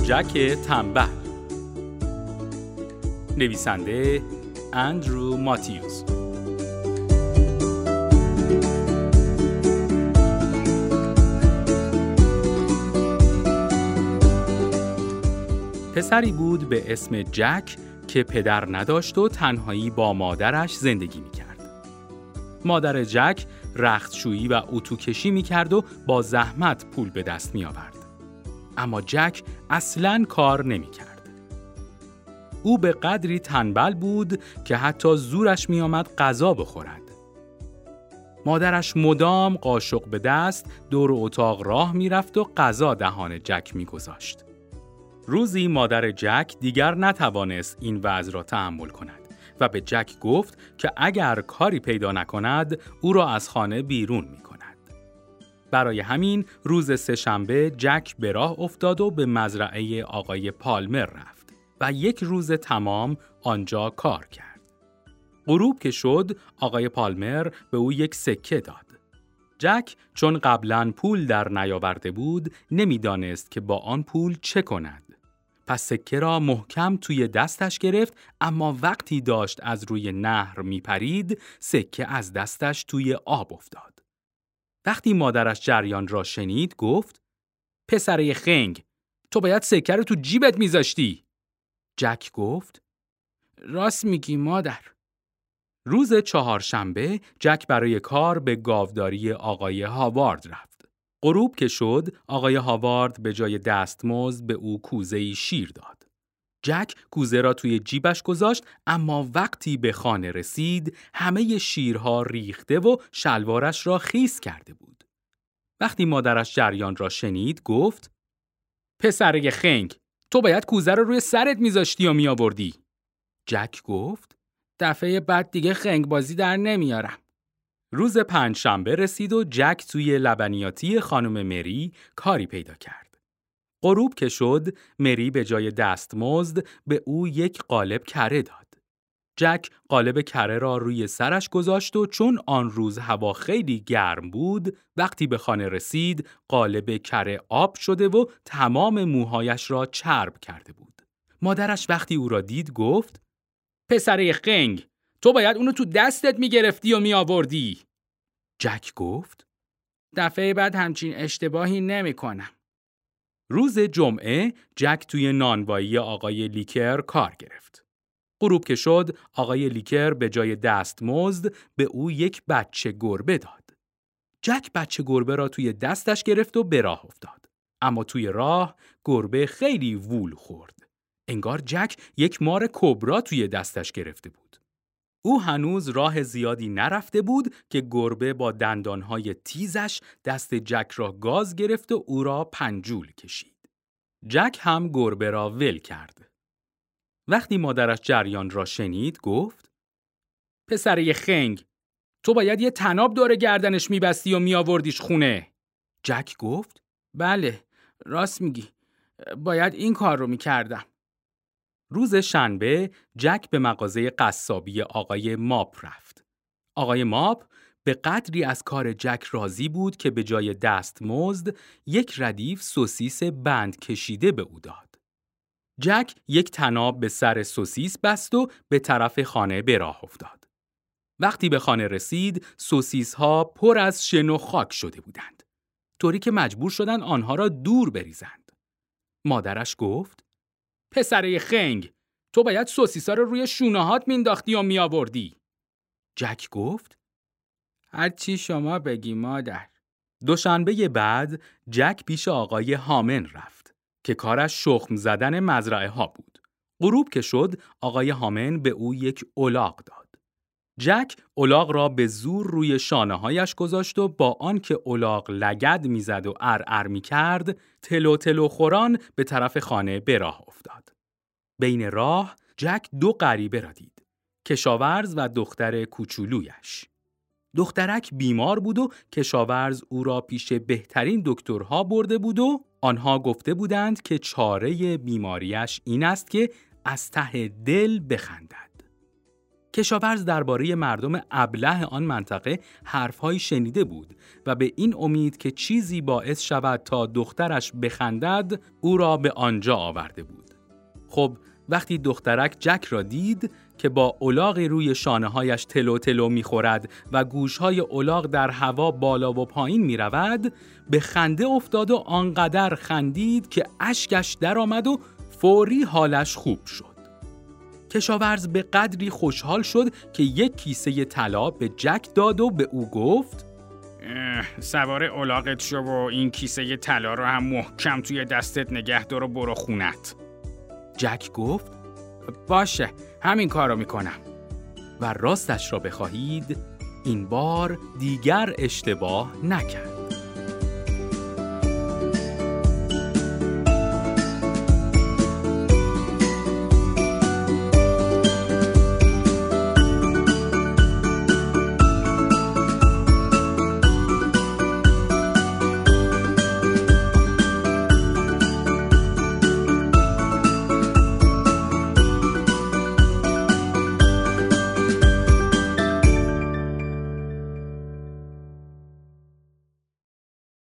جک تنبل. نویسنده اندرو ماتیوس. پسری بود به اسم جک که پدر نداشت و تنهایی با مادرش زندگی می‌کرد. مادر جک رختشویی و اتوکشی می‌کرد و با زحمت پول به دست می‌آورد. اما جک اصلاً کار نمی‌کرد. او به قدری تنبل بود که حتی زورش می‌آمد غذا بخورد. مادرش مدام قاشق به دست دور اتاق راه می‌رفت و غذا دهان جک می‌گذاشت. روزی مادر جک دیگر نتوانست این وضع را تحمل کند و به جک گفت که اگر کاری پیدا نکند او را از خانه بیرون می کند. برای همین روز سه‌شنبه جک به راه افتاد و به مزرعه آقای پالمر رفت و یک روز تمام آنجا کار کرد. غروب که شد آقای پالمر به او یک سکه داد. جک چون قبلاً پول در نیاورده بود نمیدانست که با آن پول چه کند. پس سکه را محکم توی دستش گرفت، اما وقتی داشت از روی نهر میپرید سکه از دستش توی آب افتاد. وقتی مادرش جریان را شنید گفت: پسره خنگ، تو باید سکه رو تو جیبت میذاشتی. جک گفت: راست میگی مادر. روز چهارشنبه جک برای کار به گاوداری آقای هاوارد رفت. غروب که شد آقای هاوارد به جای دستمزد به او کوزه‌ای شیر داد. جک کوزه را توی جیبش گذاشت، اما وقتی به خانه رسید همه شیرها ریخته و شلوارش را خیس کرده بود. وقتی مادرش جریان را شنید گفت: پسره خنگ، تو باید کوزه رو روی سرت میذاشتی و میآوردی. جک گفت: دفعه بعد دیگه خنگ بازی در نمیارم. روز پنجشنبه رسید و جک توی لبنیاتی خانم مری کاری پیدا کرد. غروب که شد مری به جای دستمزد به او یک قالب کره داد. جک قالب کره را روی سرش گذاشت و چون آن روز هوا خیلی گرم بود وقتی به خانه رسید قالب کره آب شده و تمام موهایش را چرب کرده بود. مادرش وقتی او را دید گفت: پسره خنگ، تو باید اونو تو دستت میگرفتی و میآوردی. جک گفت: دفعه بعد همچین اشتباهی نمی کنم. روز جمعه جک توی نانوایی آقای لیکر کار گرفت. غروب که شد آقای لیکر به جای دستمزد به او یک بچه گربه داد. جک بچه گربه را توی دستش گرفت و به راه افتاد. اما توی راه گربه خیلی وول خورد. انگار جک یک مار کبرا توی دستش گرفته بود. او هنوز راه زیادی نرفته بود که گربه با دندانهای تیزش دست جک را گاز گرفت و او را پنجول کشید. جک هم گربه را ول کرد. وقتی مادرش جریان را شنید گفت: پسره خنگ، تو باید یه طناب دور گردنش میبستی و میآوردیش خونه. جک گفت: بله، راست میگی. باید این کار رو میکردم. روز شنبه جک به مغازه قصابی آقای ماپ رفت. آقای ماپ به قدری از کار جک راضی بود که به جای دستمزد یک ردیف سوسیس بند کشیده به او داد. جک یک طناب به سر سوسیس بست و به طرف خانه به راه افتاد. وقتی به خانه رسید سوسیس ها پر از شن و خاک شده بودند، طوری که مجبور شدند آنها را دور بریزند. مادرش گفت: پسره خنگ، تو باید سوسیسا رو روی شونه‌هات مینداختی و میآوردی. جک گفت: هر چی شما بگی مادر. دوشنبه بعد جک پیش آقای هامن رفت که کارش شخم زدن مزرعه ها بود. غروب که شد آقای هامن به او یک الاغ داد. جک الاغ را به زور روی شانه‌هایش گذاشت و با آنکه الاغ لگد میزد و ارعر میکرد تلو تلو خوران به طرف خانه به راه افتاد. بین راه جک دو غریبه را دید: کشاورز و دختر کوچولویش. دخترک بیمار بود و کشاورز او را پیش بهترین دکترها برده بود و آنها گفته بودند که چاره بیماریش این است که از ته دل بخندد. کشاورز درباره مردم ابله آن منطقه حرف‌هایی شنیده بود و به این امید که چیزی باعث شود تا دخترش بخندد او را به آنجا آورده بود. خب وقتی دخترک جک را دید که با الاغی روی شانه‌هایش تلو تلو می‌خورد و گوش‌های الاغ در هوا بالا و پایین می‌رود، به خنده افتاد و آنقدر خندید که اشکش درآمد و فوری حالش خوب شد. کشاورز به قدری خوشحال شد که یک کیسه طلا به جک داد و به او گفت: سوار الاغت شو و این کیسه طلا رو هم محکم توی دستت نگه دار و برو خونت. جک گفت: باشه، همین کار رو میکنم. و راستش را بخواهید این بار دیگر اشتباه نکرد.